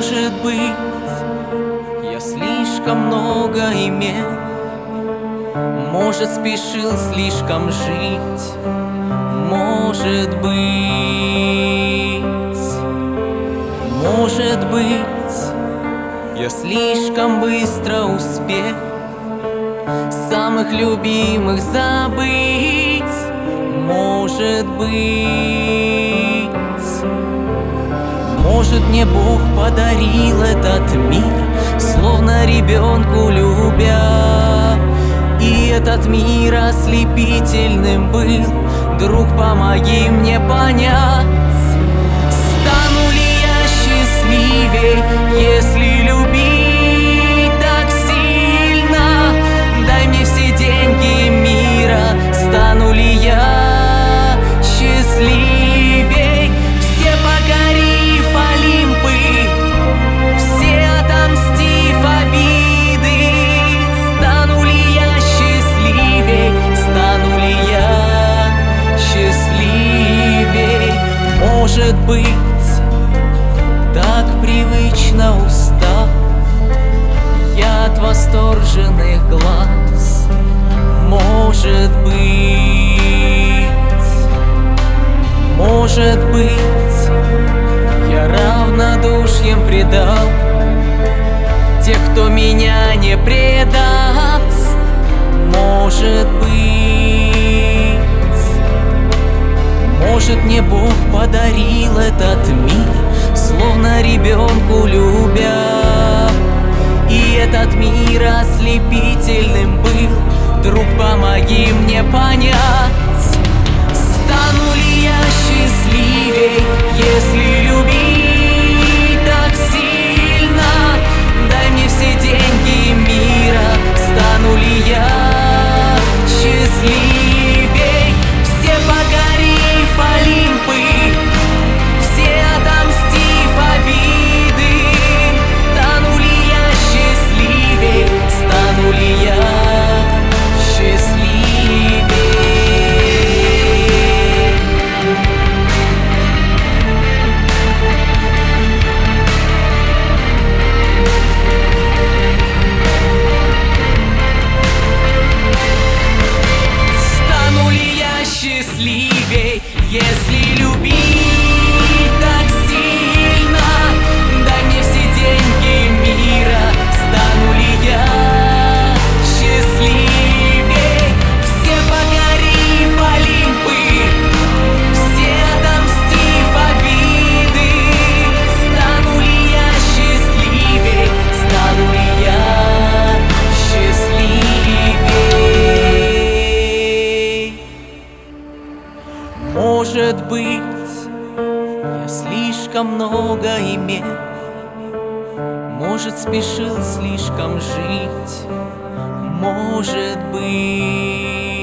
Может быть, я слишком много имел, может, спешил слишком жить. Может быть, я слишком быстро успел самых любимых забыть. Может, мне Бог подарил этот мир, словно ребенку любя. И этот мир ослепительным был. Друг, помоги мне понять, стану ли я счастливей, если любить так сильно? Дай мне все деньги мира, стану ли я счастливей? Все покорив Олимпы, все отомстив обиды, стану ли я счастливей, стану ли я счастливей? Может быть, так привычно устал я от восторженных глаз. Может быть, я равнодушием предал тех, кто меня не предаст. Может, мне Бог подарил этот мир, словно ребенку любя. И этот мир ослепительным был. Друг, помоги мне понять, стану ли я счастливей, если любить так сильно? Дай мне все деньги мира, стану ли я счастливей? Все покорив Олимпы, все отомстив обиды, стану ли я счастливей, стану ли я счастливей? Стану ли я счастливей, если любить так сильно? Дай мне все деньги мира, стану ли я счастливей? Все покорив Олимпы, все отомстив обиды, стану ли я счастливей, стану ли я счастливей? Может быть, я слишком много имел, может, спешил слишком жить. Может быть.